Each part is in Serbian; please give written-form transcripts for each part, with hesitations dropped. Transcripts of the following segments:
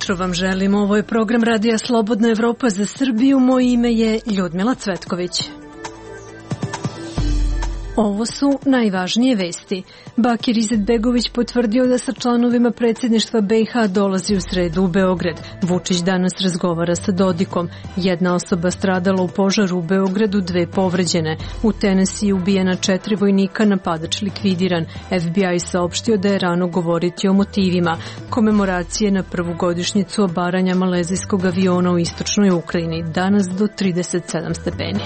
jutro vam želim. Ovo je program Radija Slobodna Evropa za Srbiju. Moje ime je Ljudmila Cvetković. Ovo su najvažnije vesti. Bakir Izetbegović potvrdio da sa članovima predsjedništva BiH dolazi u sredu u Beograd. Vučić danas razgovara sa Dodikom. Jedna osoba stradala u požaru u Beogradu, 2 povređene. U Tenesiji ubijena 4 vojnika, napadač likvidiran. FBI saopštio da je rano govoriti o motivima. Komemoracije na prvu godišnjicu obaranja malezijskog aviona u istočnoj Ukrajini. Danas do 37 stepeni.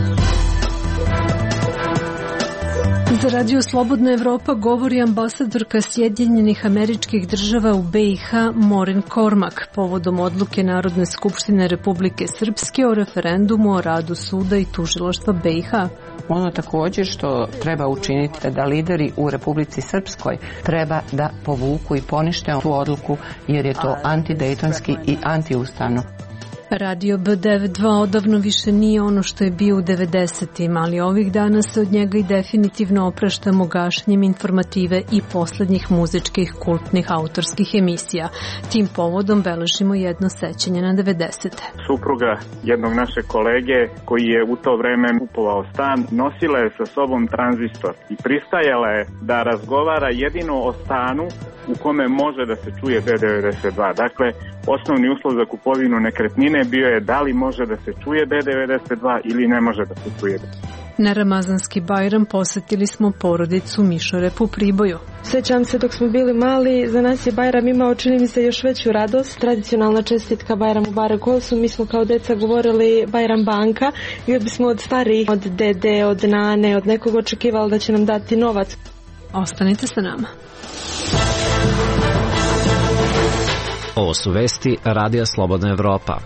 Za Radio Slobodna Evropa govori ambasadorka Sjedinjenih Američkih Država u BiH Maureen Cormack povodom odluke Narodne skupštine Republike Srpske o referendumu o radu suda i tužilaštva BiH. Ono također što treba učiniti da lideri u Republici Srpskoj treba da povuku i ponište tu odluku jer je to antidejtonski i antiustavno. Radio B92 odavno više nije ono što je bio u 90-im, ali ovih dana se od njega i definitivno opraštamo gašenjem informative i poslednjih muzičkih kultnih autorskih emisija. Tim povodom beležimo jedno sećanje na 90-te. Supruga jednog našeg kolege koji je u to vreme kupovao stan, nosila je sa sobom tranzistor i pristajala je da razgovara jedino o stanu u kome može da se čuje B92. Dakle, osnovni uslov za kupovinu nekretnine bio je da li može da se čuje B92 ili ne može da se čuje. Na Ramazanski Bajram posetili smo porodicu Mišorep u Priboju. Sjećam se dok smo bili mali, za nas je Bajram imao, čini mi se, još veću radost. Tradicionalna čestitka Bajram Mubarek Olsu. Mi smo kao deca govorili Bajram banka i od bismo od starijih, od dede, od nane, od nekog očekivali da će nam dati novac. Ostanite sa nama. Ovo su vesti Radija Slobodna Evropa.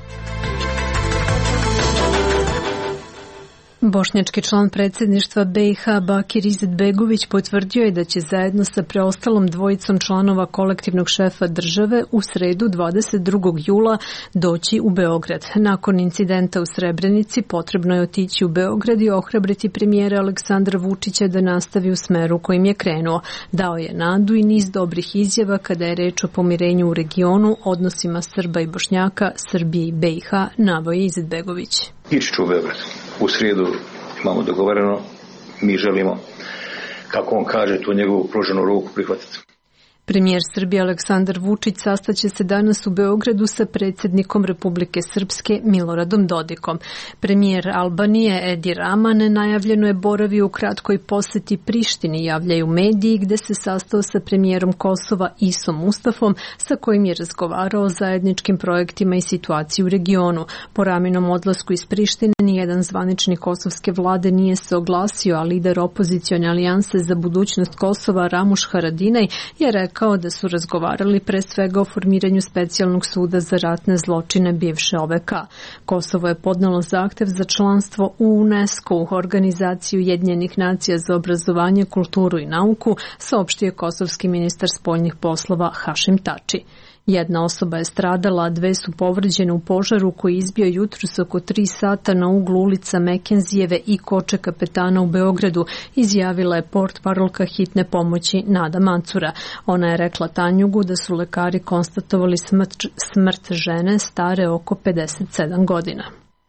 Bošnjački član predsjedništva BiH Bakir Izetbegović potvrdio je da će zajedno sa preostalom dvojicom članova kolektivnog šefa države u sredu 22. jula doći u Beograd. Nakon incidenta u Srebrenici potrebno je otići u Beograd i ohrabriti premijera Aleksandra Vučića da nastavi u smeru kojim je krenuo. Dao je nadu i niz dobrih izjava kada je reč o pomirenju u regionu, odnosima Srba i Bošnjaka, Srbije i BiH, naveo je Izetbegović. Ići ću u Beograd. U srijedu imamo dogovoreno, mi želimo, kako on kaže, tu njegovu pruženu ruku prihvatiti. Premijer Srbije Aleksandar Vučić sastaće se danas u Beogradu sa predsjednikom Republike Srpske Miloradom Dodikom. Premijer Albanije Edi Rama nenajavljeno je boravio u kratkoj posjeti Prištini, javljaju mediji, gde se sastao sa premijerom Kosova Isom Mustafom, sa kojim je razgovarao o zajedničkim projektima i situaciji u regionu. Po Raminom odlasku iz Prištine nijedan zvaničnik kosovske vlade nije se oglasio, a lider opozicione alijanse za budućnost Kosova Ramuš Haradinaj je rekao da su razgovarali pre svega o formiranju specijalnog suda za ratne zločine bivše OVK. Kosovo je podnelo zahtev za članstvo u UNESCO, organizaciju Ujedinjenih nacija za obrazovanje, kulturu i nauku, saopštio kosovski ministar spoljnih poslova Hašim Tači. Jedna osoba je stradala, a 2 su povređene u požaru koji je izbio jutros oko 3 sata na uglu ulica Mekenzijeve i Koče Kapetana u Beogradu, izjavila je portparolka hitne pomoći Nada Macura. Ona je rekla Tanjugu da su lekari konstatovali smrt žene stare oko 57 godina.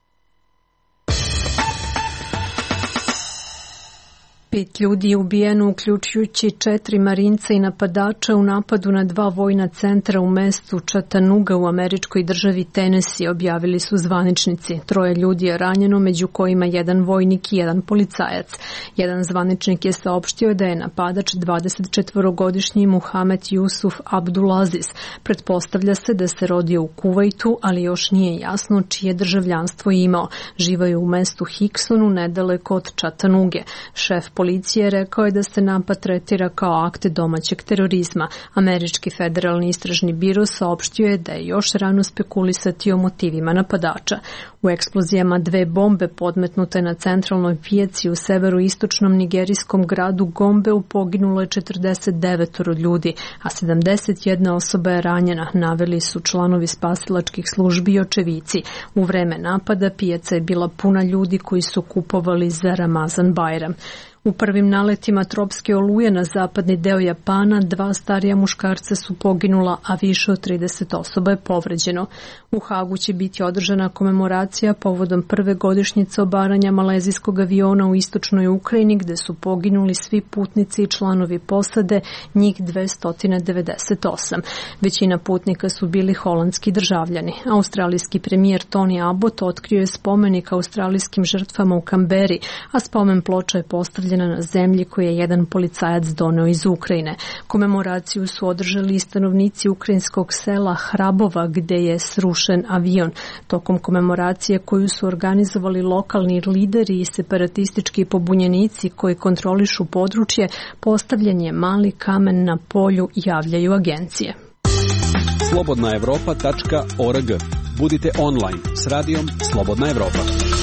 5 ljudi je ubijeno, uključujući 4 marinca i napadača u napadu na 2 vojna centra u mestu Chattanooga u američkoj državi Tennessee, objavili su zvaničnici. 3 ljudi je ranjeno, među kojima 1 vojnik i 1 policajac. Jedan zvaničnik je saopštio da je napadač 24-godišnji Muhamed Jusuf Abdulaziz. Pretpostavlja se da se rodio u Kuvajtu, ali još nije jasno čije državljanstvo je imao. Živaju u mestu Hicksonu, nedaleko od Chattanooge. Šef policije rekao je da se napad tretira kao akt domaćeg terorizma. Američki federalni istražni biro saopštio je da je još rano spekulisati o motivima napadača. U eksplozijama 2 bombe podmetnute na centralnoj pijaci u severoistočnom nigerijskom gradu Gombeu poginulo je 49 ljudi, a 71 osoba je ranjena, naveli su članovi spasilačkih službi i očevici. U vreme napada pijaca je bila puna ljudi koji su kupovali za Ramazan Bajram. U prvim naletima tropske oluje na zapadni deo Japana 2 starija muškarca su poginula, a više od 30 osoba je povređeno. U Hagu će biti održana komemoracija povodom prve godišnjice obaranja malezijskog aviona u istočnoj Ukrajini, gde su poginuli svi putnici i članovi posade, njih 298. Većina putnika su bili holandski državljani. Australijski premijer Tony Abbott otkrio je spomenik australijskim žrtvama u Kamberi, a spomen ploča je postavljena na zemlji koju je jedan policajac doneo iz Ukrajine. Komemoraciju su održali i stanovnici ukrajinskog sela Hrabova, gde je srušen avion. Tokom komemoracije koju su organizovali lokalni lideri i separatistički pobunjenici koji kontrolišu područje, postavljen je mali kamen na polju, javljaju agencije. Slobodnaevropa.org. Budite online s radijom Slobodna Evropa.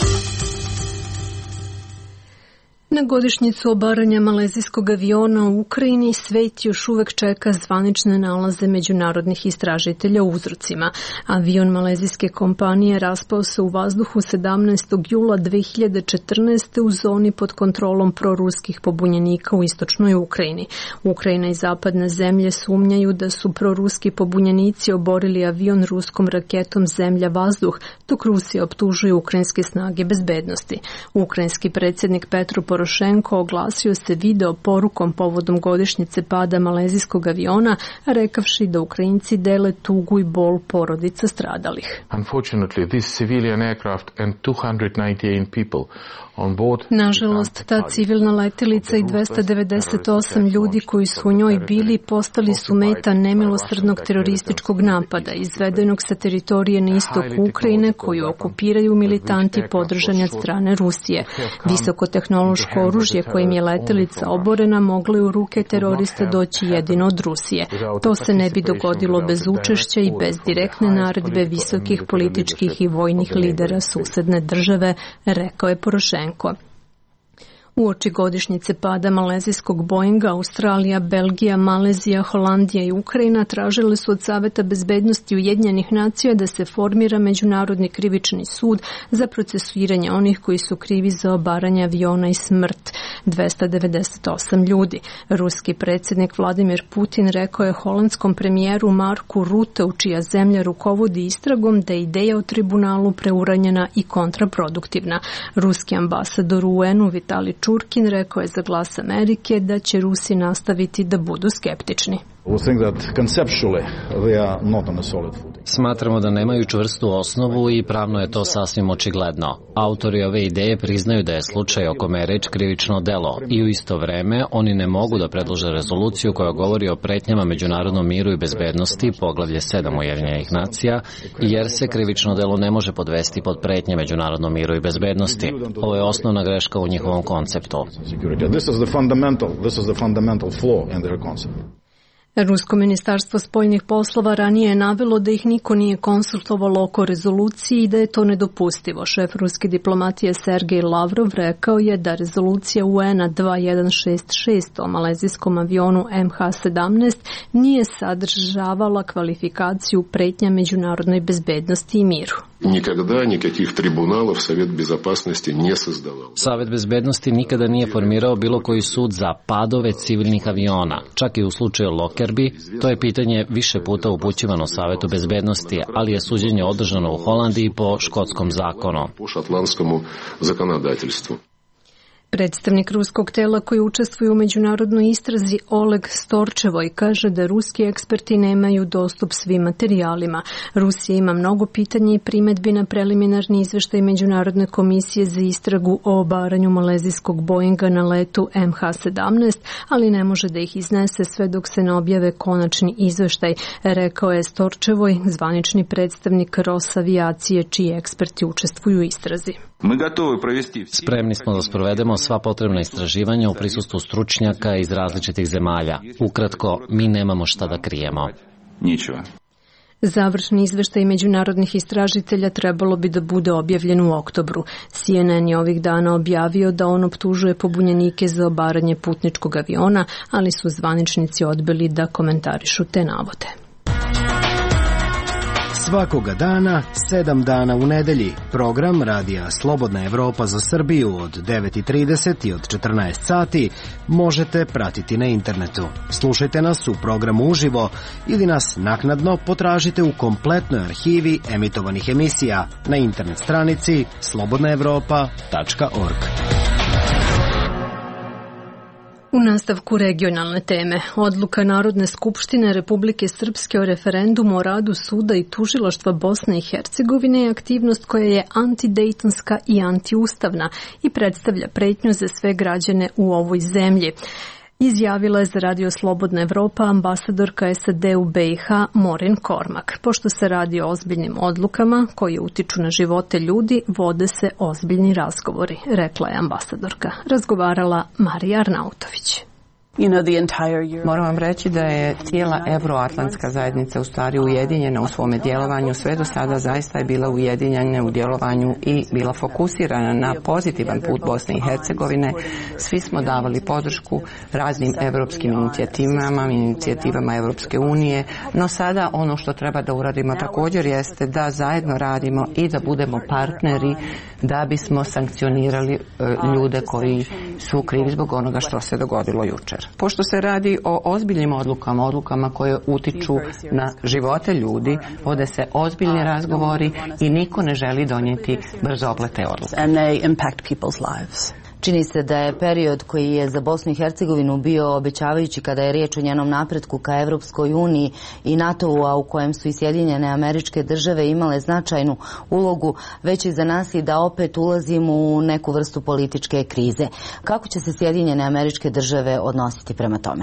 Na godišnjicu obaranja malezijskog aviona u Ukrajini svet još uvek čeka zvanične nalaze međunarodnih istražitelja o uzrocima. Avion malezijske kompanije raspao se u vazduhu 17. jula 2014. u zoni pod kontrolom proruskih pobunjenika u istočnoj Ukrajini. Ukrajina i zapadne zemlje sumnjaju da su proruski pobunjenici oborili avion ruskom raketom zemlja-vazduh, dok Rusija optužuje ukrajinske snage bezbednosti. Ukrajinski predsjednik Petro Porošenko oglasio se video porukom povodom godišnjice pada malezijskog aviona, rekavši da Ukrajinci dele tugu i bol porodica stradalih. Unfortunately, this civilian aircraft and 298 people on board. Nažalost, ta civilna letelica i 298 ljudi koji su u njoj bili postali su meta nemilosrdnog terorističkog napada izvedenog sa teritorije na istoku Ukrajine koju okupiraju militanti podržani od strane Rusije. Visokotehnološko oružje kojim je letelica oborena moglo je u ruke terorista doći jedino od Rusije. To se ne bi dogodilo bez učešća i bez direktne naredbe visokih političkih i vojnih lidera susedne države, rekao je Porošenko. Uoči godišnjice pada malezijskog Boeinga, Australija, Belgija, Malezija, Holandija i Ukrajina tražile su od Saveta bezbednosti Ujedinjenih nacija da se formira Međunarodni krivični sud za procesuiranje onih koji su krivi za obaranje aviona i smrt 298 ljudi. Ruski predsjednik Vladimir Putin rekao je holandskom premijeru Marku Ruteu, čija zemlja rukovodi istragom, da je ideja o tribunalu preuranjena i kontraproduktivna. Ruski ambasador u UN-u Vitali Čurkin rekao je za Glas Amerike da će Rusi nastaviti da budu skeptični. Smatramo da nemaju čvrstu osnovu i pravno je to sasvim očigledno. Autori ove ideje priznaju da je slučaj o kome je reč krivično delo i u isto vreme oni ne mogu da predlože rezoluciju koja govori o pretnjama međunarodnom miru i bezbednosti, poglavlje 7 Ujedinjenih nacija, jer se krivično delo ne može podvesti pod pretnje međunarodnom miru i bezbednosti. Ovo je osnovna greška u njihovom konceptu. Rusko ministarstvo spoljnih poslova ranije je navelo da ih niko nije konsultovalo oko rezoluciji i da je to nedopustivo. Šef ruske diplomatije Sergej Lavrov rekao je da rezolucija UN-a 2166 o malezijskom avionu MH17 nije sadržavala kvalifikaciju pretnja međunarodnoj bezbednosti i miru. Никогда никаких трибуналов Совет Безопасности не создавал. Savet bezbednosti nikada nije formirao bilo koji sud za padove civilnih aviona. Čak i u slučaju Lockerbie, to je pitanje više puta upućivano Savetu bezbednosti, ali je suđenje održano u Holandiji po škotskom zakonu. Po šotlandskom zakonodavstvu. Predstavnik ruskog tela koji učestvuje u međunarodnoj istrazi Oleg Storčevoj kaže da ruski eksperti nemaju dostup svim materijalima. Rusija ima mnogo pitanja i primedbi na preliminarni izveštaj Međunarodne komisije za istragu o obaranju malezijskog Boeinga na letu MH17, ali ne može da ih iznese sve dok se ne objave konačni izveštaj, rekao je Storčevoj, zvanični predstavnik Rosavijacije, čiji eksperti učestvuju u istrazi. Spremni smo da sprovedemo sva potrebna istraživanja u prisustvu stručnjaka iz različitih zemalja. Ukratko, mi nemamo šta da krijemo. Završni izveštaj međunarodnih istražitelja trebalo bi da bude objavljen u oktobru. CNN je ovih dana objavio da on optužuje pobunjenike za obaranje putničkog aviona, ali su zvaničnici odbili da komentarišu te navode. Svakoga dana, 7 dana u nedelji, program Radija Slobodna Evropa za Srbiju od 9:30 i od 14 sati možete pratiti na internetu. Slušajte nas u programu uživo ili nas naknadno potražite u kompletnoj arhivi emitovanih emisija na internet stranici slobodnaevropa.org. U nastavku regionalne teme, odluka Narodne skupštine Republike Srpske o referendumu o radu suda i tužilaštva Bosne i Hercegovine je aktivnost koja je antidejtonska i antiustavna i predstavlja pretnju za sve građane u ovoj zemlji. Izjavila je za Radio Slobodna Evropa ambasadorka SAD u BiH Maureen Cormack. Pošto se radi o ozbiljnim odlukama koje utiču na živote ljudi, vode se ozbiljni razgovori, rekla je ambasadorka. Razgovarala Marija Arnautović. Moram vam reći da je cijela evroatlantska zajednica u stvari ujedinjena u svome djelovanju. Sve do sada zaista je bila ujedinjena u djelovanju i bila fokusirana na pozitivan put Bosne i Hercegovine. Svi smo davali podršku raznim evropskim inicijativama Evropske unije, no sada ono što treba da uradimo također jeste da zajedno radimo i da budemo partneri da bismo sankcionirali ljude koji su krivi zbog onoga što se dogodilo jučer. Pošto se radi o ozbiljnim odlukama koje utiču na živote ljudi, vode se ozbiljni razgovori i niko ne želi donijeti brzoplete odluke. Čini se da je period koji je za Bosnu i Hercegovinu bio obećavajući kada je riječ o njenom napretku ka Evropskoj uniji i NATO-u, a u kojem su i Sjedinjene Američke Države imale značajnu ulogu, već i za nas i da opet ulazimo u neku vrstu političke krize. Kako će se Sjedinjene Američke Države odnositi prema tome?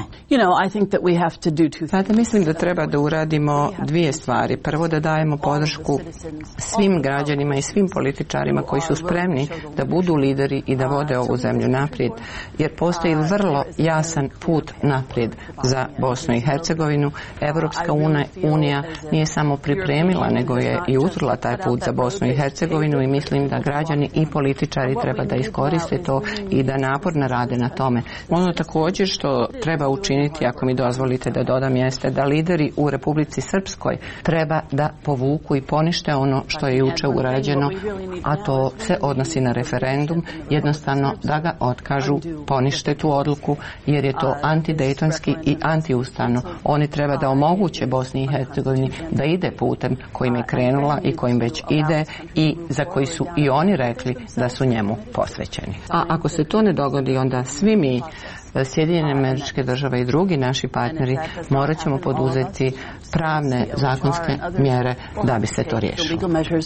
Sada mislim da treba da uradimo dvije stvari. Prvo, da dajemo podršku svim građanima i svim političarima koji su spremni da budu lideri i da vode ovu zemlju naprijed, jer postoji vrlo jasan put naprijed za Bosnu i Hercegovinu. Evropska unija nije samo pripremila, nego je i utrla taj put za Bosnu i Hercegovinu i mislim da građani i političari treba da iskoriste to i da naporno rade na tome. Ono također što treba učiniti, ako mi dozvolite da dodam, jeste da lideri u Republici Srpskoj treba da povuku i ponište ono što je juče urađeno, a to se odnosi na referendum, jednostavno da ga otkažu, ponište tu odluku, jer je to antidejtonski i antiustavno. Oni treba da omoguće Bosni i Hercegovini da ide putem kojim je krenula i kojim već ide i za koji su i oni rekli da su njemu posvećeni. A ako se to ne dogodi, onda svi mi, Sjedinjene Američke Države i drugi naši partneri, morat ćemo poduzeti pravne zakonske mjere da bi se to riješilo.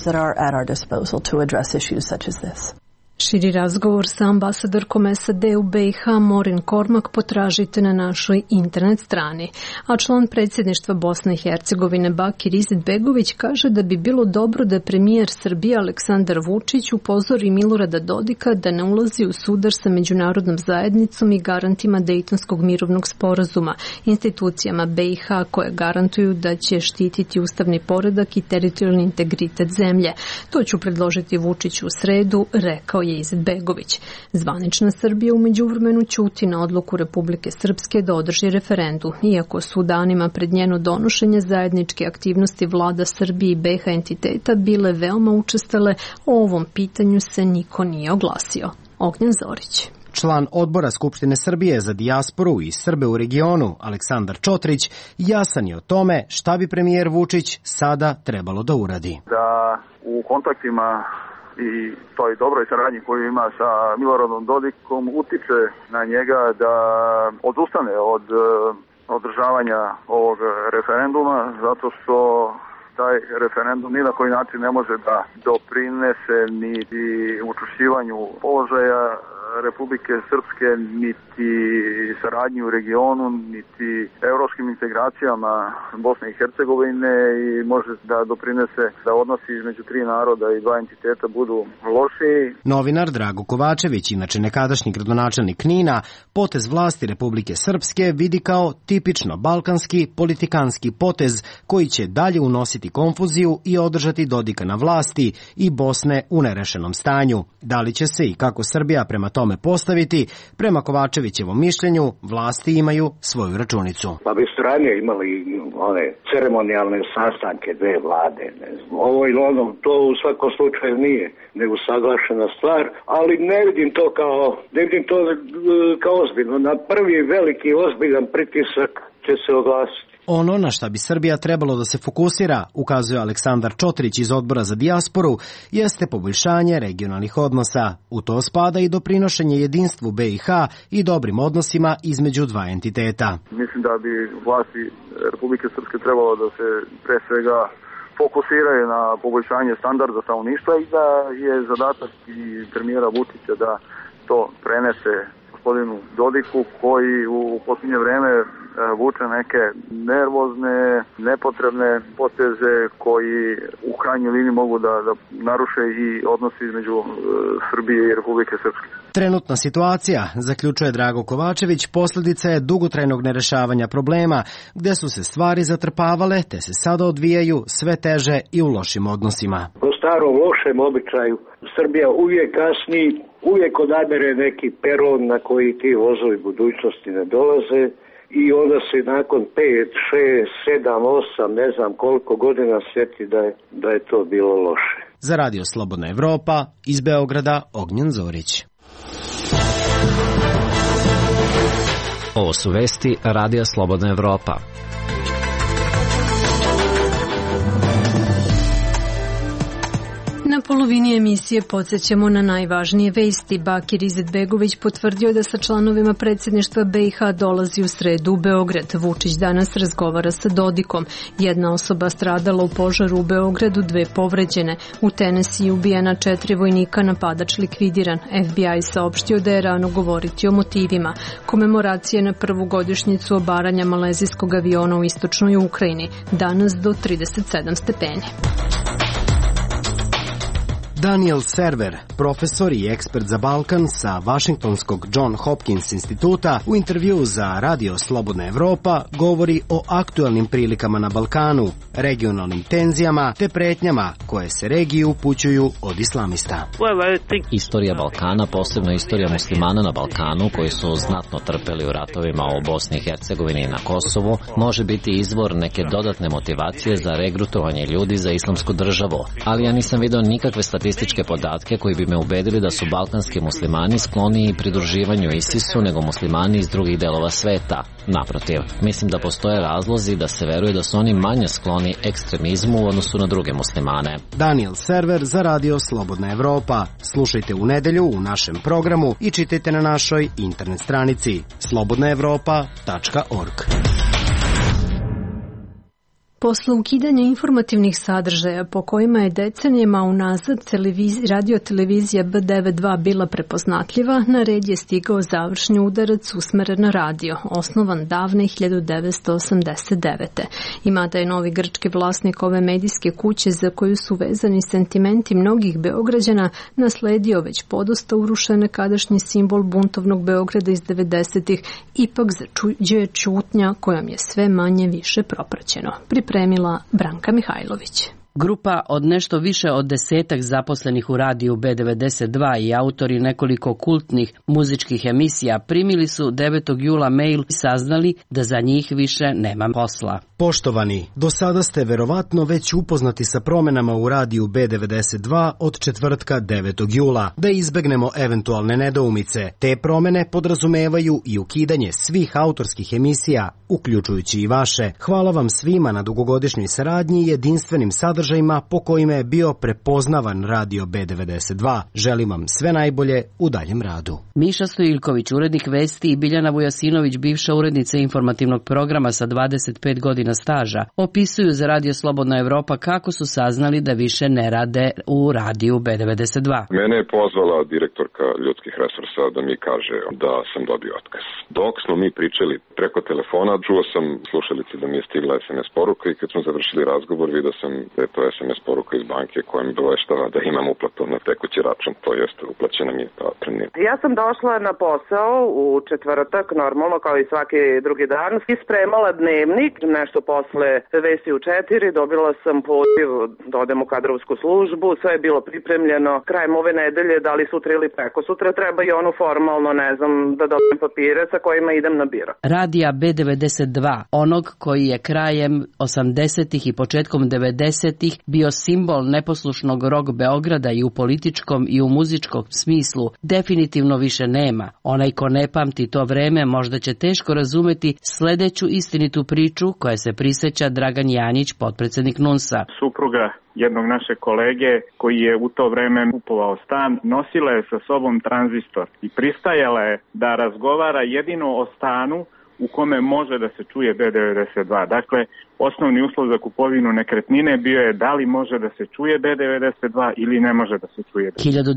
Širi razgovor sa ambasadorkom SAD u BiH Maureen Cormack potražite na našoj internet strani. A član predsjedništva Bosne i Hercegovine Bakir Izetbegović kaže da bi bilo dobro da premijer Srbije Aleksandar Vučić upozori Milorada Dodika da ne ulazi u sudar sa međunarodnom zajednicom i garantima Dejtonskog mirovnog sporazuma, institucijama BiH koje garantuju da će štititi ustavni poredak i teritorijalni integritet zemlje. To ću predložiti Vučiću u sredu, rekao je Izetbegović. Zvanična Srbija u međuvremenu ćuti na odluku Republike Srpske da održi referendum, iako su danima pred njeno donošenje zajedničke aktivnosti vlada Srbije i BiH entiteta bile veoma učestale, o ovom pitanju se niko nije oglasio. Ognjen Zorić. Član odbora Skupštine Srbije za dijasporu i Srbe u regionu, Aleksandar Čotrić, jasan je o tome šta bi premijer Vučić sada trebalo da uradi. Da u kontaktima i toj dobroj saradnji koju ima sa Miloradom Dodikom utiče na njega da odustane od održavanja ovog referenduma, zato što taj referendum ni na koji način ne može da doprinese niti učvršćivanju položaja Republike Srpske, niti saradnji u regionu, niti evropskim integracijama Bosne i Hercegovine i može da doprinese da odnosi između tri naroda i dva entiteta budu lošiji. Novinar Drago Kovačević, inače nekadašnji gradonačelnik Knina, potez vlasti Republike Srpske vidi kao tipično balkanski politikanski potez koji će dalje unositi konfuziju i održati Dodika na vlasti i Bosne u nerešenom stanju. Da li će se i kako Srbija prema tome postaviti, prema Kovačevićevom mišljenju, vlasti imaju svoju računicu. Pa bi su ranije imali one ceremonijalne sastanke dve vlade. Ovo ili ono, to u svakom slučaju nije neusaglašena stvar, ali ne vidim to kao ozbiljno. Na prvi veliki ozbiljan pritisak će se oglasiti. Ono na šta bi Srbija trebalo da se fokusira, ukazuje Aleksandar Čotrić iz Odbora za dijasporu, jeste poboljšanje regionalnih odnosa. U to spada i doprinošenje jedinstvu BiH i dobrim odnosima između dva entiteta. Mislim da bi vlasti Republike Srpske trebalo da se pre svega fokusiraju na poboljšanje standarda stanovništva i da je zadatak i premijera Vučića da to prenese gospodinu Dodiku, koji u posljednje vreme vuče neke nervozne, nepotrebne poteze koji u krajnjoj liniji mogu da naruše i odnosi između Srbije i Republike Srpske. Trenutna situacija, zaključuje Drago Kovačević, posljedica je dugotrajnog nerešavanja problema, gde su se stvari zatrpavale, te se sada odvijaju sve teže i u lošim odnosima. Po starom lošem običaju, Srbija uvijek kasni, uvijek odabere neki peron na koji ti vozovi budućnosti ne dolaze, i onda se nakon 5, 6, 7, 8, ne znam koliko godina sjeti da je to bilo loše. Za Radio Slobodna Evropa, iz Beograda, Ognjen Zorić. Ovo su vesti Radija Slobodna Evropa. Na polovini emisije podsjećamo na najvažnije vesti. Bakir Izetbegović potvrdio da sa članovima predsjedništva BiH dolazi u sredu u Beograd. Vučić danas razgovara sa Dodikom. Jedna osoba stradala u požaru u Beogradu, 2 povređene. U Tenesiji ubijena 4 vojnika, napadač likvidiran. FBI saopštio da je rano govoriti o motivima. Komemoracije na prvu godišnjicu obaranja malezijskog aviona u istočnoj Ukrajini. Danas do 37 stepeni. Daniel Server, profesor i ekspert za Balkan sa Vašingtonskog John Hopkins instituta, u intervju za Radio Slobodna Evropa govori o aktuelnim prilikama na Balkanu, regionalnim tenzijama te pretnjama koje se regiji upućuju od islamista. Istorija Balkana, posebno istorija muslimana na Balkanu, koji su znatno trpeli u ratovima u Bosni i Hercegovini i na Kosovu, može biti izvor neke dodatne motivacije za regrutovanje ljudi za islamsku državu. Ali ja nisam vidio nikakve statističke podatke koji bi me ubedili da su balkanski muslimani skloniji pridruživanju ISIS-u nego muslimani iz drugih delova sveta. Naprotiv, mislim da postoje razlozi da se veruje da su oni manje skloni ekstremizmu u odnosu na druge muslimane. Daniel Server za Radio Slobodna Evropa. Slušajte u nedelju u našem programu i čitajte na našoj internet stranici slobodnaevropa.org. Posle ukidanja informativnih sadržaja po kojima je decenijama unazad radio-televizija B92 bila prepoznatljiva, na red je stigao završni udarac usmeren na radio, osnovan davne 1989. I mada je novi grčki vlasnik ove medijske kuće za koju su vezani sentimenti mnogih Beograđana nasledio već podosta urušen nekadašnji simbol buntovnog Beograda iz 90-ih, ipak začuđuje čutnja kojom je sve manje više propraćeno. Pripremila Branka Mihajlović. Grupa od nešto više od 10 zaposlenih u radiju B92 i autori nekoliko kultnih muzičkih emisija primili su 9. jula mail i saznali da za njih više nema posla. Poštovani, do sada ste verovatno već upoznati sa promenama u radiju B92 od četvrtka 9. jula. Da izbegnemo eventualne nedoumice, te promene podrazumevaju i ukidanje svih autorskih emisija, uključujući i vaše. Hvala vam svima na dugogodišnjoj saradnji i jedinstvenim sadržajima po kojima je bio prepoznavan radio B92. Želim vam sve najbolje u daljem radu. Miša Stojilković, urednik vesti, i Biljana Vujasinović, bivša urednica informativnog programa sa 25 godina staža, opisuju za Radio Slobodna Evropa kako su saznali da više ne rade u radiju B92. Mene je pozvala direktorka ljudskih resursa da mi kaže da sam dobio otkaz. Dok smo mi pričali preko telefona, čuo sam slušalici da mi je stigla SMS poruka i kad smo završili razgovor vidio sam da je to SMS poruka iz banke koja mi obaveštava da imam uplatu na tekući račun, to jeste uplaćena mi je ta otpremnina. Ja sam došla na posao u četvrtak, normalno kao i svaki drugi dan, i spremala dnevnik, nešto posle vesti u 4, dobila sam poziv da odem u kadrovsku službu, sve je bilo pripremljeno, krajem ove nedelje, da li sutra ili preko sutra, treba i ono formalno, ne znam, da dobijem papire sa kojima idem na biro. Radija B92, onog koji je krajem 80-ih i početkom 90-ih bio simbol neposlušnog rock Beograda i u političkom i u muzičkom smislu, definitivno više nema. Onaj ko ne pamti to vreme možda će teško razumeti sledeću istinitu priču koja se priseća Dragan Janjić, potpredsednik NUNS-a. Supruga jednog našeg kolege koji je u to vreme kupovao stan, nosila je sa sobom tranzistor i pristajala je da razgovara jedino o stanu u kome može da se čuje B92. Dakle, osnovni uslov za kupovinu nekretnine bio je da li može da se čuje B92 ili ne može da se čuje.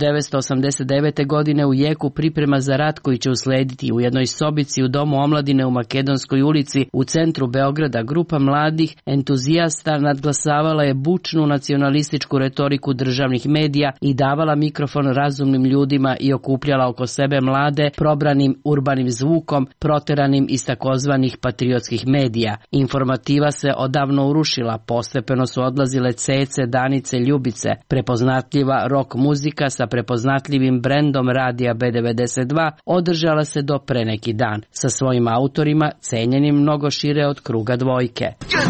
1989. godine u jeku priprema za rat koji će uslediti u jednoj sobici u Domu omladine u Makedonskoj ulici u centru Beograda, grupa mladih entuzijasta nadglasavala je bučnu nacionalističku retoriku državnih medija i davala mikrofon razumnim ljudima i okupljala oko sebe mlade probranim urbanim zvukom, proteranim iz takozvanih patriotskih medija. Informativa se odavno urušila, postepeno su odlazile Cece, Danice, Ljubice. Prepoznatljiva rock muzika sa prepoznatljivim brendom radija B92 održala se do pre neki dan, sa svojim autorima cenjenim mnogo šire od kruga dvojke. 1, 2, 3,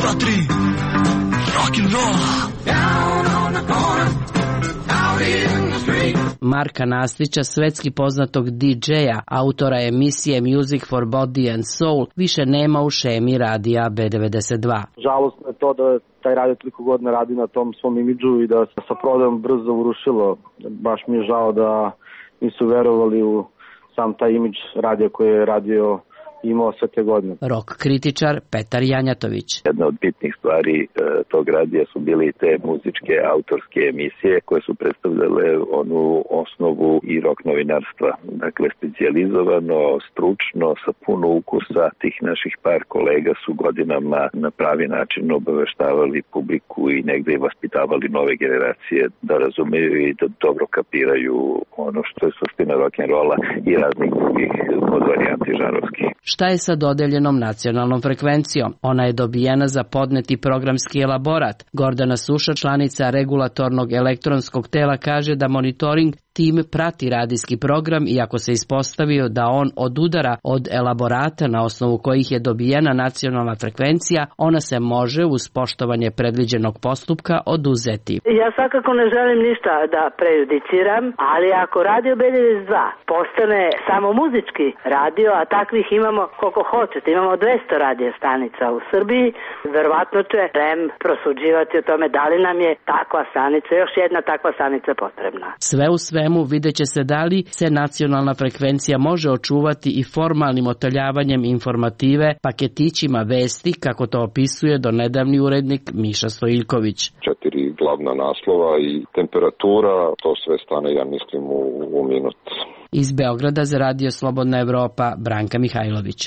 rock and roll, down on the corner, out in the street. Marka Nastića, svetski poznatog DJ-a, autora emisije Music for Body and Soul, više nema u šemi radija B92. Žalostno je to da taj radio toliko godina radi na tom svom imidžu i da sa prodajom brzo urušilo. Baš mi je žao da nisu verovali u sam taj imidž radija koji je radio imao sve te godine. Rock kritičar Petar Janjatović. Jedna od bitnih stvari tog radija su bili te muzičke autorske emisije koje su predstavljale onu osnovu i rock novinarstva. Dakle, specijalizovano, stručno, sa puno ukusa. Tih naših par kolega su godinama na pravi način obaveštavali publiku i negde i vaspitavali nove generacije da razumeju i da dobro kapiraju ono što je suština rock'n'rolla i raznih drugih podvarijanti žanrovskih. Šta je sa dodeljenom nacionalnom frekvencijom? Ona je dobijena za podneti programski elaborat. Gordana Suša, članica regulatornog elektronskog tela, kaže da monitoring tim prati radijski program i ako se ispostavio da on odudara od elaborata na osnovu kojih je dobijena nacionalna frekvencija, ona se može uz poštovanje predviđenog postupka oduzeti. Ja svakako ne želim ništa da prejudiciram, ali ako radio B92 postane samo muzički radio, a takvih imamo koliko hoćete, imamo 200 radio stanica u Srbiji, verovatno će REM prosuđivati o tome da li nam je takva stanica, još jedna takva stanica potrebna. Sve u svemu vidjet će se da li se nacionalna frekvencija može očuvati i formalnim otaljavanjem informative, paketićima vesti, kako to opisuje donedavni urednik Miša Stojiljković. 4 glavna naslova i temperatura, to sve stane, ja mislim, u minut. Iz Beograda za Radio Slobodna Evropa, Branka Mihajlović.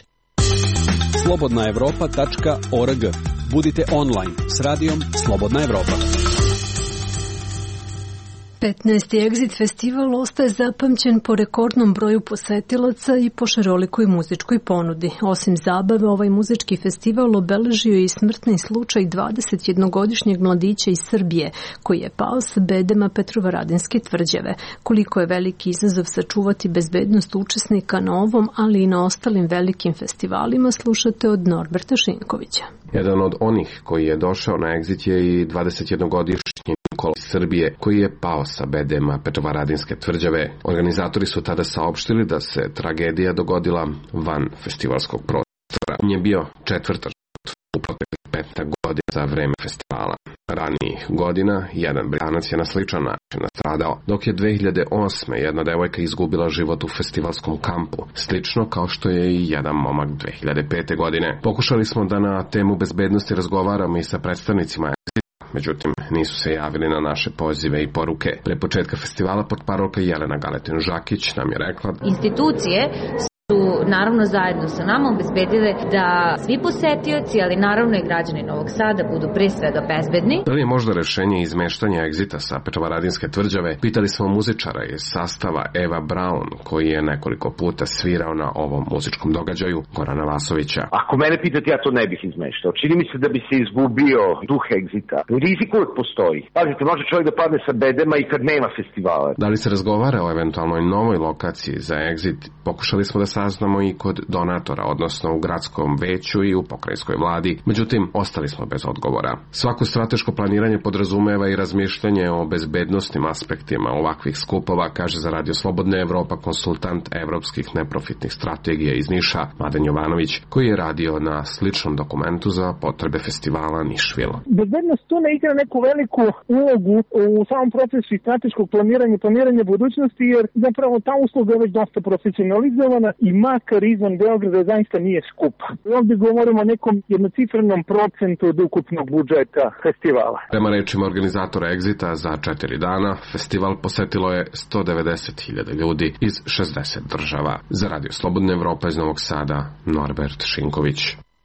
slobodnaevropa.org. Budite online s radijom Slobodna Evropa. 15. Exit festival ostaje zapamćen po rekordnom broju posetilaca i po šarolikoj muzičkoj ponudi. Osim zabave, ovaj muzički festival obeležio je i smrtni slučaj 21-godišnjeg mladića iz Srbije, koji je pao sa bedema Petrovaradinske tvrđave. Koliko je veliki izazov sačuvati bezbednost učesnika na ovom, ali i na ostalim velikim festivalima, slušate od Norberta Šinkovića. Jedan od onih koji je došao na Exit je i 21-godišnji Nikola iz Srbije, koji je pao sa bedema Petrovaradinske tvrđave. Organizatori su tada saopštili da se tragedija dogodila van festivalskog prostora. On je bio četvrta u proteklih 5 godina za vreme festivala. Ranijih godina jedan Britanac je na sličan način nastradao, dok je 2008. jedna devojka izgubila život u festivalskom kampu, slično kao što je i jedan momak 2005. godine. Pokušali smo da na temu bezbednosti razgovaramo i sa predstavnicima Exita, međutim nisu se javili na naše pozive i poruke. Pre početka festivala portparolka Jelena Galetin Žakić nam je rekla: institucije su naravno zajedno sa nama obezbedile da svi posetioci, ali naravno i građani Novog Sada budu pre svega bezbedni. Da li je možda rešenje izmeštanja Exita sa Petrovaradinske tvrđave? Pitali smo muzičara iz sastava Eva Braun, koji je nekoliko puta svirao na ovom muzičkom događaju, Gorana Vasovića. Ako mene pitate, ja to ne bih izmeštao. Čini mi se da bi se izgubio duh Exita. Rizik uvek postoji. Pazite, može čovjek da padne sa bedema i kad nema festivala. Da li se razgovara o eventualnoj novoj lokaciji za Exit? Pokušali smo da saznamo i kod donatora, odnosno u gradskom veću i u pokrajinskoj vladi. Međutim, ostali smo bez odgovora. Svako strateško planiranje podrazumeva i razmišljanje o bezbednosnim aspektima ovakvih skupova, kaže za Radio Slobodna Evropa konsultant evropskih neprofitnih strategija iz Niša, Mladen Jovanović, koji je radio na sličnom dokumentu za potrebe festivala Nišvil. Bezbednost tu ne igra neku veliku ulogu u samom procesu i strateškog planiranja budućnosti, jer zapravo ta usluga je već dosta profesionalizovana i makar izvan Beograda zaista nije skupa. Ovdje govorimo o nekom jednocifrenom procentu od ukupnog budžeta festivala. Prema rečima organizatora Exita, za 4 dana festival posetilo je 190.000 ljudi iz 60 država. Za Radio Slobodna Evropa iz Novog Sada, Norbert Šinković.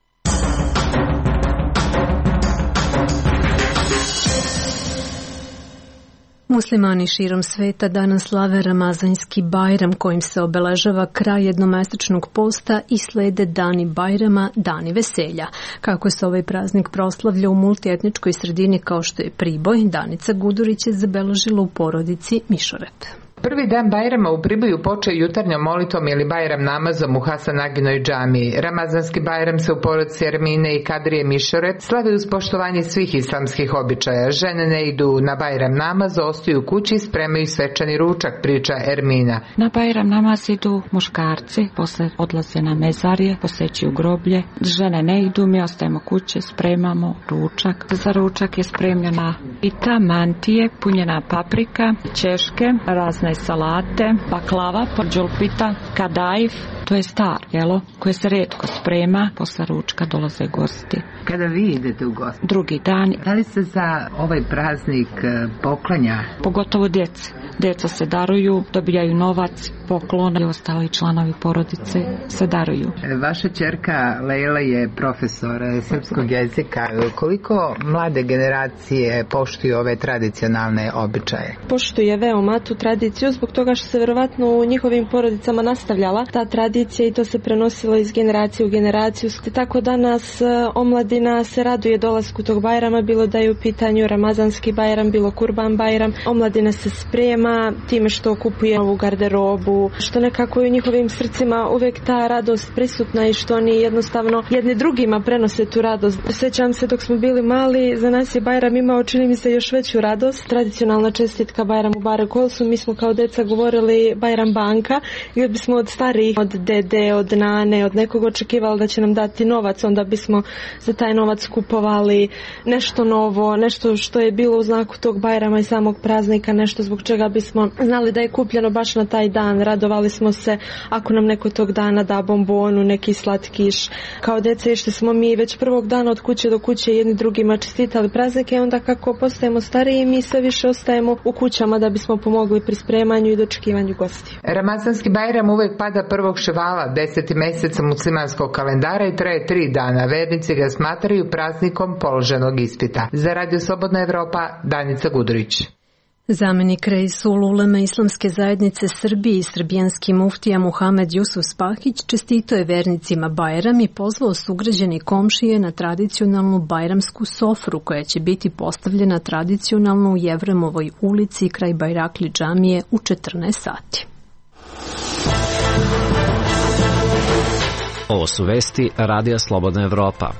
Muslimani širom sveta danas slave Ramazanski Bajram, kojim se obeležava kraj jednomesečnog posta i slede dani Bajrama, dani veselja. Kako se ovaj praznik proslavlja u multietničkoj sredini kao što je Priboj, Danica Gudurić je zabeležila u porodici Mišorep. Prvi dan Bajrama u Priboju počeo jutarnjom molitvom ili Bajram namazom u Hasan Aginoj džamiji. Ramazanski Bajram se u porodici Ermine i Kadrije Mišorep slavi uz poštovanje svih islamskih običaja. Žene ne idu na Bajram namaz, ostaju u kući i spremaju svečani ručak, priča Ermina. Na Bajram namaz idu muškarci, posle odlaze na mezarje, posećuju groblje. Žene ne idu, mi ostajemo kuće, spremamo ručak. Za ručak je spremljena pita, mantije, punjena paprika, ćeške, razne salate, baklava, porđulpita, kadajf, to je star, jelo, koje se retko sprema, posle ručka dolaze gosti. Kada vi idete u gosti? Drugi dan. Da li se za ovaj praznik poklanja? Pogotovo djece. Djeca se daruju, dobijaju novac, poklon i ostali članovi porodice se daruju. Vaša ćerka Leila je profesor srpskog jezika. Koliko mlade generacije poštuju ove tradicionalne običaje? Poštuje veoma tu tradiciju zbog toga što se verovatno u njihovim porodicama nastavljala ta tradicija i to se prenosilo iz generacije u generaciju. Tako danas omladina se raduje dolasku tog Bajrama, bilo da je u pitanju Ramazanski Bajram, bilo Kurban Bajram. Omladina se sprema time što kupuje novu garderobu, što nekako je u njihovim srcima uvek ta radost prisutna i što oni jednostavno jedni drugima prenose tu radost. Sjećam se dok smo bili mali, za nas je Bajram imao, čini mi se, još veću radost. Tradicionalna čestitka Bajram Mubarek Kolsu, mi smo kao deca govorili Bajram banka i od bismo od starijih, od dede, od nane, od nekog očekivali da će nam dati novac, onda bismo za taj novac kupovali nešto novo, nešto što je bilo u znaku tog Bajrama i samog praznika, nešto zbog čega bismo znali da je kupljeno baš na taj dan. Radovali smo se ako nam neko tog dana da bombonu, neki slatkiš. Kao deca išli smo mi već prvog dana od kuće do kuće jedni drugima čestitali praznike, onda kako postajemo stariji mi sve više ostajemo u kućama da bismo pomogli pri spremanju i dočekivanju gosti. Ramazanski Bajram uvek pada 1. Ševala, 10. meseca muslimanskog kalendara i traje 3 dana. Vernici ga smatraju praznikom položenog ispita. Za Radio Slobodna Evropa, Danica Gudurić. Zamenik Reisul Uleme Islamske zajednice Srbije i srbijanski muftija Muhamed Jusuf Spahić čestitao je vernicima Bajram i pozvao sugrađane i komšije na tradicionalnu bajramsku sofru koja će biti postavljena tradicionalno u Jevremovoj ulici kraj Bajrakli džamije u 14 sati. Ovo su vesti Radija Slobodna Evropa.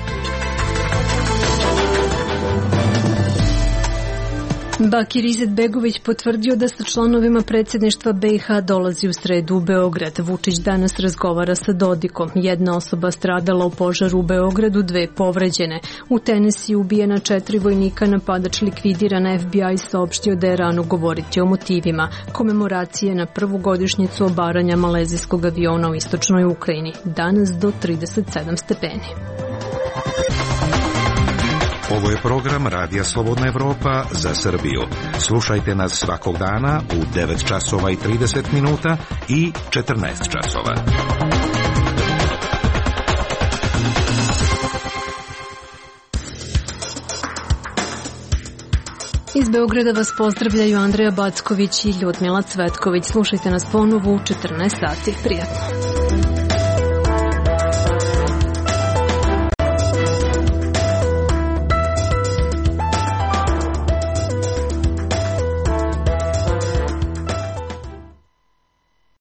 Bakir Izetbegović potvrdio da sa članovima predsjedništva BiH dolazi u sredu u Beograd. Vučić danas razgovara sa Dodikom. Jedna osoba stradala u požaru u Beogradu, 2 povređene. U Tenesiji ubijena 4 vojnika, napadač likvidiran, FBI saopštio da je rano govoriti o motivima. Komemoracije na prvu godišnjicu obaranja malezijskog aviona u istočnoj Ukrajini. Danas do 37 stepeni. Ovo je program Radija Slobodna Evropa za Srbiju. Slušajte nas svakog dana u 9 časova i 30 minuta i 14 časova. Iz Beograda vas pozdravljaju Andreja Backović i Ljudmila Cvetković. Slušajte nas ponovo u 14 sati. Prijatno.